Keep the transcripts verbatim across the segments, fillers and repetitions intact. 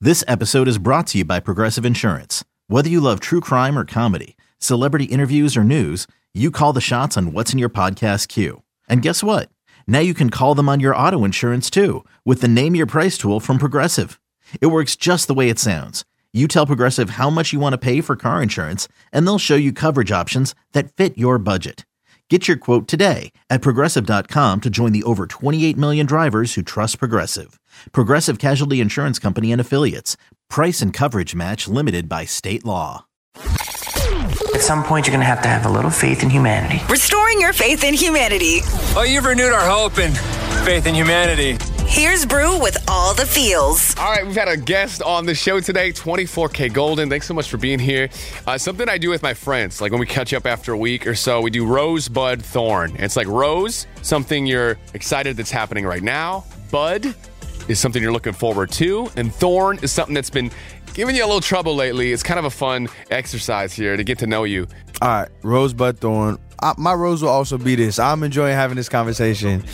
This episode is brought to you by Progressive Insurance. Whether you love true crime or comedy, celebrity interviews or news, you call the shots on what's in your podcast queue. And guess what? Now you can call them on your auto insurance too with the Name Your Price tool from Progressive. It works just the way it sounds. You tell Progressive how much you want to pay for car insurance, and they'll show you coverage options that fit your budget. Get your quote today at Progressive dot com to join the over twenty-eight million drivers who trust Progressive. Progressive Casualty Insurance Company and Affiliates. Price and coverage match limited by state law. At some point, you're going to have to have a little faith in humanity. Restoring your faith in humanity. Oh, you've renewed our hope and faith in humanity. Here's Brew with all the feels. All right, we've had a guest on the show today, twenty-four K Golden. Thanks so much for being here. Uh, something I do with my friends, like when we catch up after a week or so, we do Rosebud Thorn. It's like rose, something you're excited that's happening right now. Bud is something you're looking forward to. And thorn is something that's been giving you a little trouble lately. It's kind of a fun exercise here to get to know you. All right, Rosebud Thorn. I, my rose will also be this. I'm enjoying having this conversation.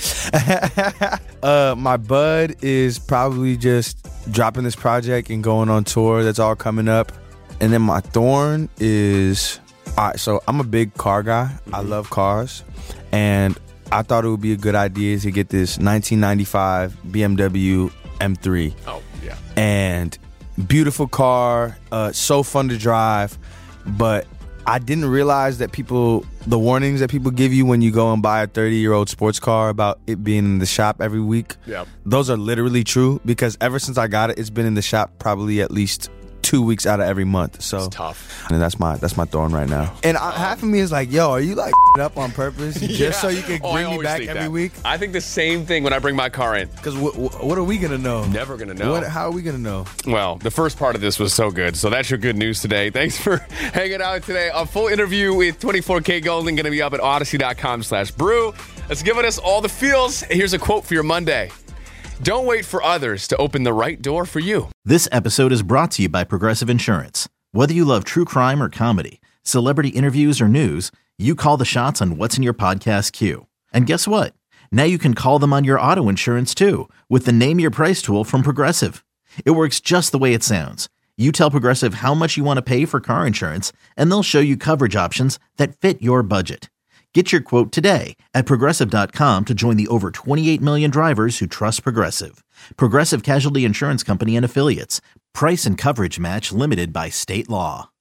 uh, my bud is probably just dropping this project and going on tour. That's all coming up. And then my thorn is, all right, so I'm a big car guy. Mm-hmm. I love cars. And I thought it would be a good idea to get this nineteen ninety-five B M W M three. Oh, yeah. And beautiful car, uh, so fun to drive, but I didn't realize that people, the warnings that people give you when you go and buy a thirty-year-old sports car about it being in the shop every week, yep. Those are literally true because ever since I got it, it's been in the shop probably at least two weeks out of every month. So it's tough. And that's my that's my thorn right now. And I, half of me is like, yo, are you like up on purpose just yeah. so you can oh, bring me back every that. week? I think the same thing when I bring my car in. Because w- w- what are we going to know? Never going to know. What, how are we going to know? Well, the first part of this was so good. So that's your good news today. Thanks for hanging out today. A full interview with twenty-four K Golden going to be up at odyssey.com slash brew. That's giving us all the feels. Here's a quote for your Monday. Don't wait for others to open the right door for you. This episode is brought to you by Progressive Insurance. Whether you love true crime or comedy, celebrity interviews or news, you call the shots on what's in your podcast queue. And guess what? Now you can call them on your auto insurance too with the Name Your Price tool from Progressive. It works just the way it sounds. You tell Progressive how much you want to pay for car insurance, and they'll show you coverage options that fit your budget. Get your quote today at Progressive dot com to join the over twenty-eight million drivers who trust Progressive. Progressive Casualty Insurance Company and Affiliates. Price and coverage match limited by state law.